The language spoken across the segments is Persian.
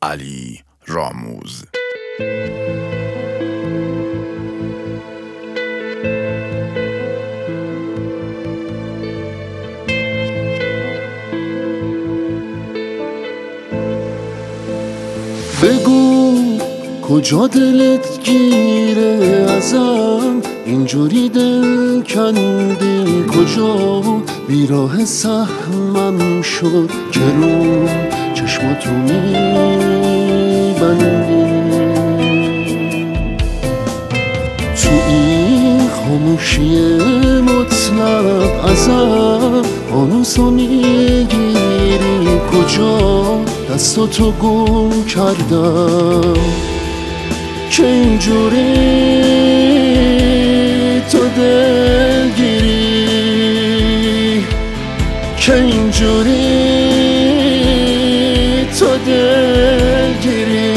علی راموز. بگو کجا دلت گیره ازم، اینجوری دل کندی کجا، بیراه سهمم شد که رو چشماتو میبندی. تو این خاموشی مطلق ازم آنوسو میگیری کجا، دستاتو گم کردم که اینجوری تو دلگیری، که اینجوری تو دلگیری.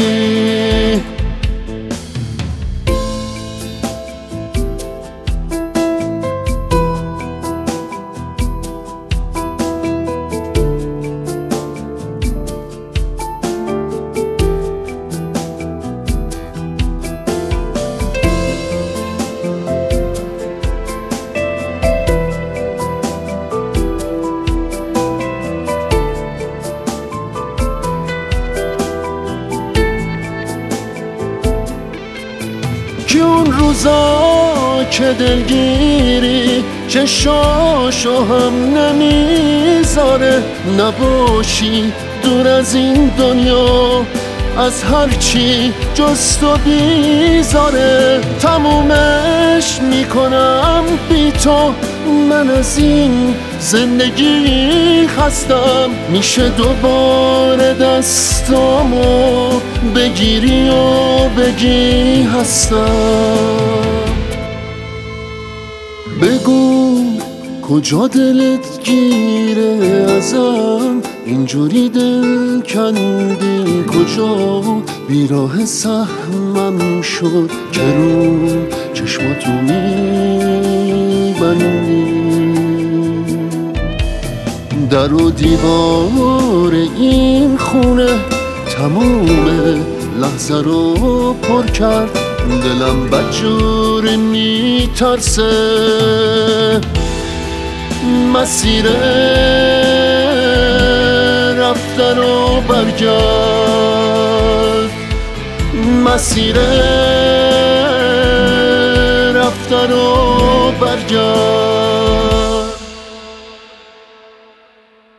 که اون روزا که دلگیری چشاشو هم نمیذاره، نباشی دور از این دنیا از هرچی جز تو بیزاره. تمومش میکنم بی تو، من از این زندگی خستم. میشه دوباره دستامو بگیری و بگی هستم. بگو کجا دلت گیره ازم، اینجوری دل کندی کجا، بیراه سهمم شد که رو چشماتو میبندی. در و دیوار این خونه تموم لحظه رو پر کرد، دلم بدجوری میترسه. مسیر رفته رو برگرد، مسیر رفته رو برگرد.